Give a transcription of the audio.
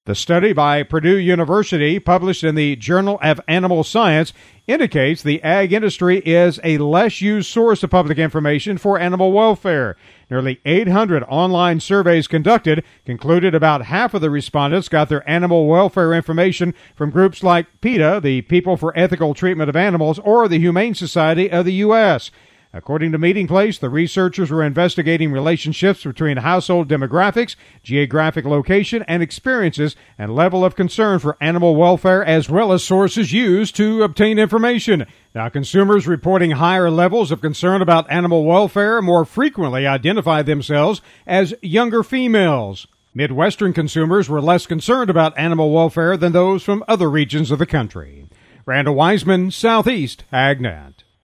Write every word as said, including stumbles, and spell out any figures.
The study by Purdue University, published in the Journal of Animal Science, indicates the ag industry is a less used source of public information for animal welfare. Nearly eight hundred online surveys conducted concluded about half of the respondents got their animal welfare information from groups like PETA, the People for Ethical Treatment of Animals, or the Humane Society of the U S According to Meeting Place, the researchers were investigating relationships between household demographics, geographic location, and experiences, and level of concern for animal welfare, as well as sources used to obtain information. Now, consumers reporting higher levels of concern about animal welfare more frequently identify themselves as younger females. Midwestern consumers were less concerned about animal welfare than those from other regions of the country. Randall Wiseman, Southeast AgNet.